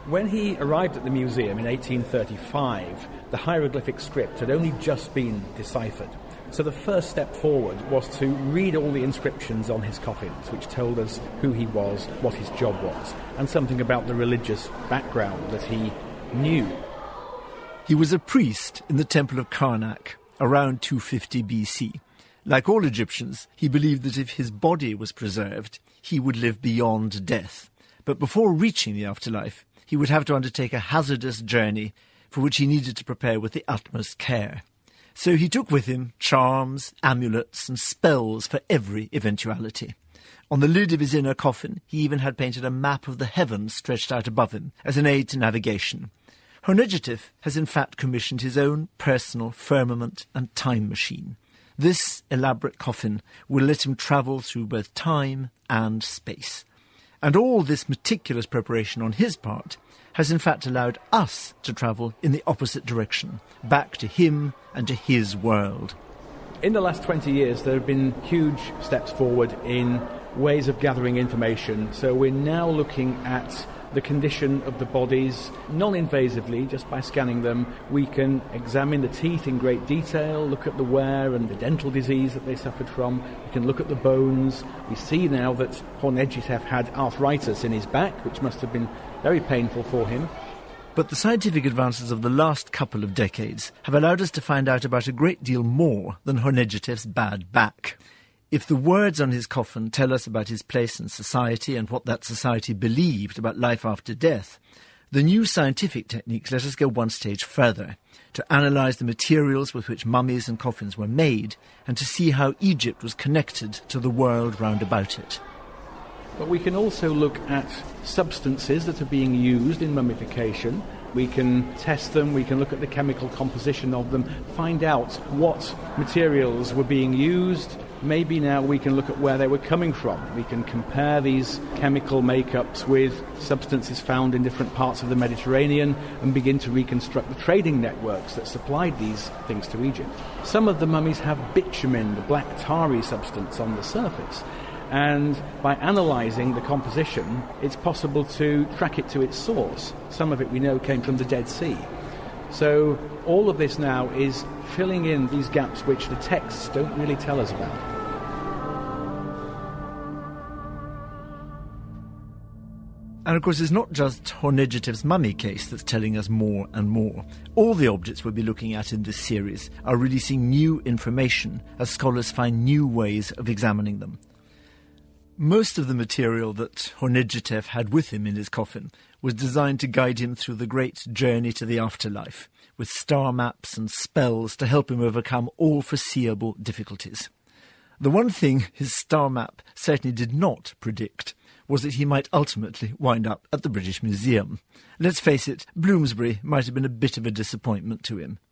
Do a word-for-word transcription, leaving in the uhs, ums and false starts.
When he arrived at the museum in eighteen thirty-five, the hieroglyphic script had only just been deciphered. So the first step forward was to read all the inscriptions on his coffins, which told us who he was, what his job was, and something about the religious background that he knew. He was a priest in the Temple of Karnak around two fifty B C. Like all Egyptians, he believed that if his body was preserved, he would live beyond death. But before reaching the afterlife, he would have to undertake a hazardous journey for which he needed to prepare with the utmost care. So he took with him charms, amulets, and spells for every eventuality. On the lid of his inner coffin, he even had painted a map of the heavens stretched out above him as an aid to navigation. Hornegitif has in fact commissioned his own personal firmament and time machine. This elaborate coffin will let him travel through both time and space. And all this meticulous preparation on his part has in fact allowed us to travel in the opposite direction, back to him and to his world. In the last twenty years, there have been huge steps forward in ways of gathering information. So we're now looking at the condition of the bodies non-invasively, just by scanning them. We can examine the teeth in great detail, look at the wear and the dental disease that they suffered from. We can look at the bones. We see now that Hornegitif had arthritis in his back, which must have been very painful for him. But the scientific advances of the last couple of decades have allowed us to find out about a great deal more than Hornegitif's bad back. If the words on his coffin tell us about his place in society and what that society believed about life after death, the new scientific techniques let us go one stage further, to analyse the materials with which mummies and coffins were made, and to see how Egypt was connected to the world round about it. But we can also look at substances that are being used in mummification. We can test them, we can look at the chemical composition of them, find out what materials were being used. Maybe now we can look at where they were coming from. We can compare these chemical makeups with substances found in different parts of the Mediterranean and begin to reconstruct the trading networks that supplied these things to Egypt. Some of the mummies have bitumen, the black tarry substance, on the surface. And by analysing the composition, it's possible to track it to its source. Some of it we know came from the Dead Sea. So all of this now is filling in these gaps which the texts don't really tell us about. And of course, it's not just Hornegitif's mummy case that's telling us more and more. All the objects we'll be looking at in this series are releasing new information as scholars find new ways of examining them. Most of the material that Hornegitif had with him in his coffin was designed to guide him through the great journey to the afterlife, with star maps and spells to help him overcome all foreseeable difficulties. The one thing his star map certainly did not predict was that he might ultimately wind up at the British Museum. Let's face it, Bloomsbury might have been a bit of a disappointment to him.